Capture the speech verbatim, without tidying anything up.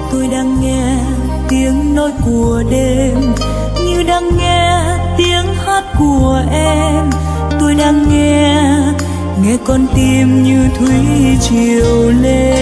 Tôi đang nghe tiếng nói của đêm, như đang nghe tiếng hát của em. Tôi đang nghe, nghe con tim như thủy triều lên.